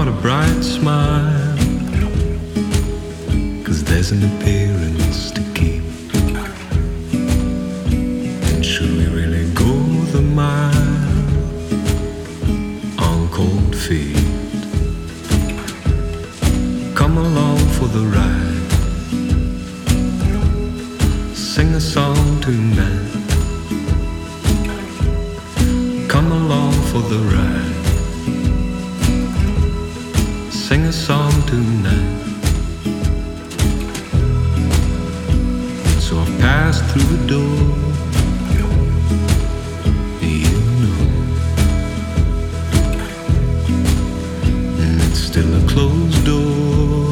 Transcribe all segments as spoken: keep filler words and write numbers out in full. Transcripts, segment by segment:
not a bright smile, 'cause there's an appearance to keep. And should we really go the mile on cold feet? Come along for the ride, sing a song tonight. Come along for the ride, sing a song tonight. So I passed through the door, you know, and it's still a closed door,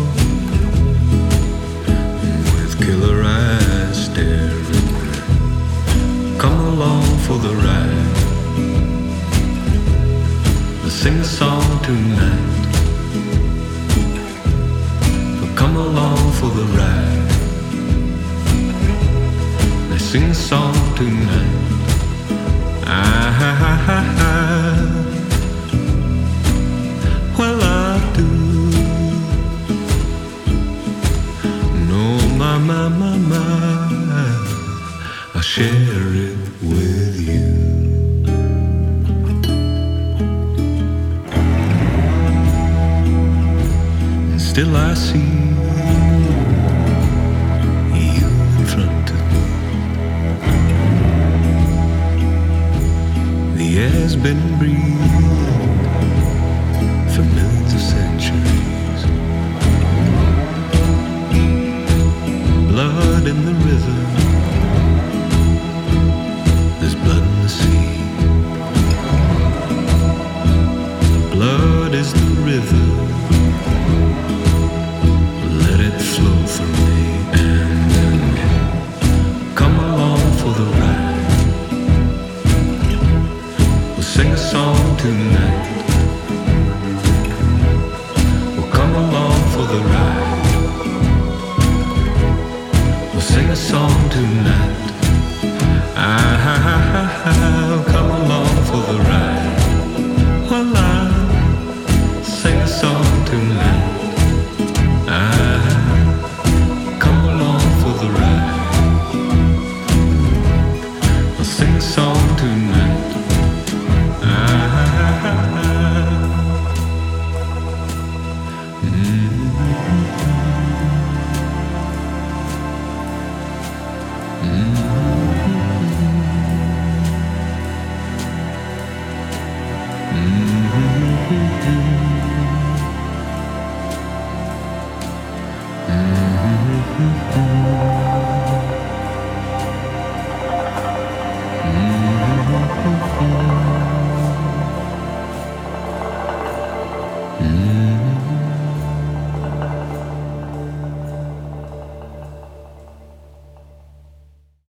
with killer eyes staring. Come along for the ride, let's sing a song tonight. Come along for the ride, let's sing a song tonight. Ah, ah, ah, ah. Well, I do. No, my, my, my, my, I share it with you. And still I see you in front of me. The air's been breathed for millions of centuries. Blood in the river, there's blood in the sea. Blood is the river, let it flow through me. And then come along for the ride, we'll sing a song tonight. We'll come along for the ride, we'll sing a song tonight. Ah, ah, ah, ah, ah. Come along for the ride, well, I'll sing a song tonight. Ah, come along for the ride, I'll sing a song tonight. Ah, mm-hmm. Mm-hmm. Mm-hmm.